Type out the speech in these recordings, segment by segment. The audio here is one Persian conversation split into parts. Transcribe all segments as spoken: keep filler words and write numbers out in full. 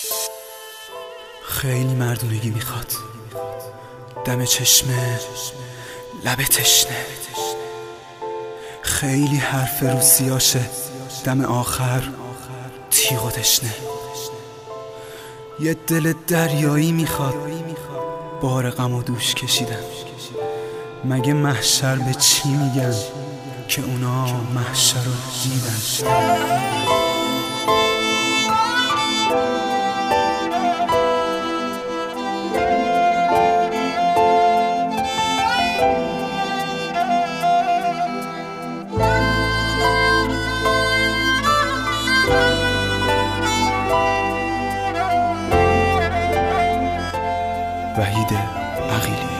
خیلی مردونگی میخواد، دم چشمه لب تشنه، خیلی حرف روسیاشه، دم آخر تیغ و تشنه. یه دل دریایی میخواد، بار غم و دوش کشیدن. مگه محشر به چی میگن که اونا محشر رو دیدن؟ وحید عقیلی.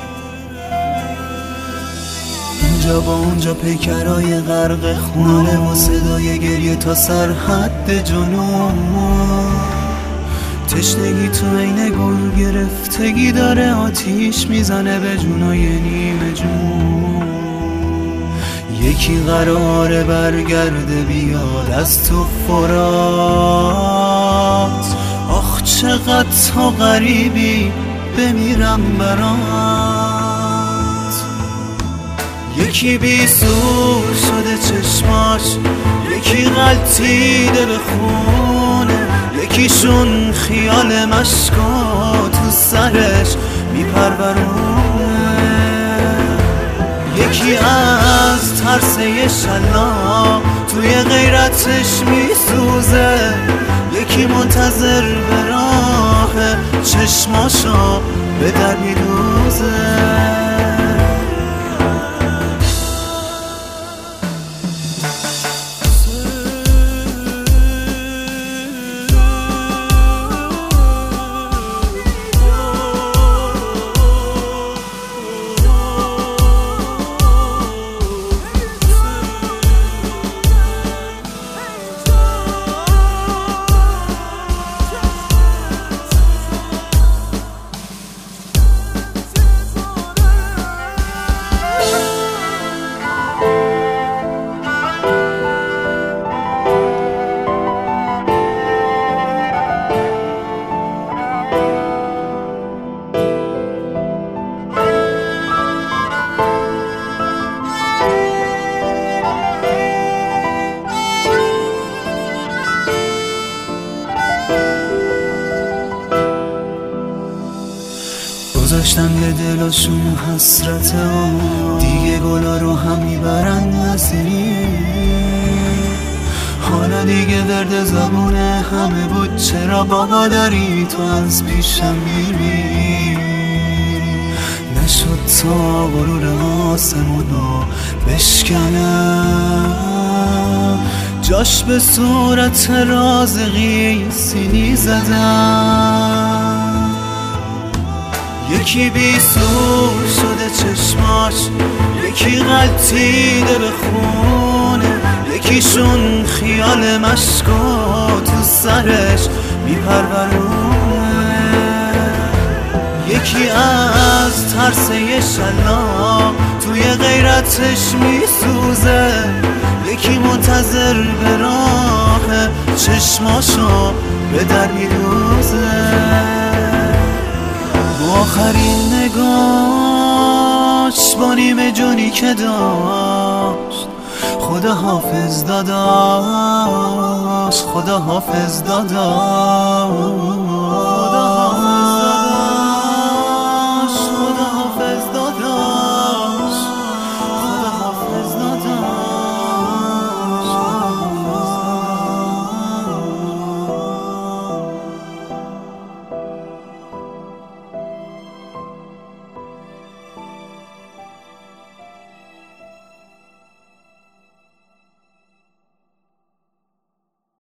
اینجا با اونجا پیکرای غرق خونه و صدای گریه تا سرحد جنون. تشنگی تو عین گل گرفتگی داره، آتیش میزنه به جونای نیمه جون. یکی قراره برگرده بیاد از تو فرات، آخ چقدر تو غریبی بمیرم برات. یکی بی سور شده چشماش، یکی غلطیده به خونه، یکیشون خیال مشکا تو سرش میپرورونه، یکی از ترس یه شلا توی غیرتش میسوزه، یکی منتظر به راه چشماشو به در میدوزه. گذاشتن به دلاشون حسرت ها، دیگه گلا رو هم میبرن نزدیک. حالا دیگه درد زبونه همه بود، چرا بابا داری تو از پیشم میری؟ نشد تا غرور آسمونو بشکنم، جاش به صورت رازقی سینی زدم. یکی بی سور شده چشماش، یکی غلطیده به خونه، یکیشون خیال مشکا تو سرش میپرورونه، یکی از ترس یه شلا توی غیرتش میسوزه، یکی منتظر به راه چشماشو به در میدوزه. آخرین نگاش با نیمه جونی که داشت، خدا حافظ داداش، خدا حافظ داداش.